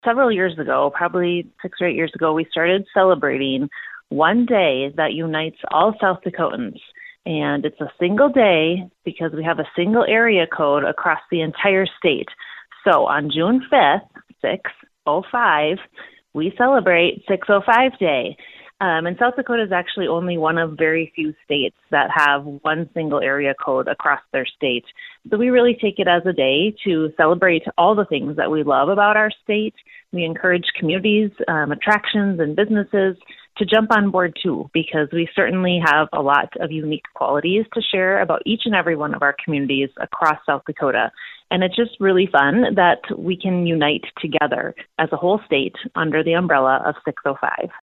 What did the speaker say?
Several years ago, probably 6 or 8 years ago, we started celebrating one day that unites all South Dakotans. And it's a single day because we have a single area code across the entire state. So on June 5th, 605, we celebrate 605 Day. And South Dakota is actually only one of very few states that have one single area code across their state. So we really take it as a day to celebrate all the things that we love about our state. We encourage communities, attractions, and businesses to jump on board too, because we certainly have a lot of unique qualities to share about each and every one of our communities across South Dakota. And it's just really fun that we can unite together as a whole state under the umbrella of 605.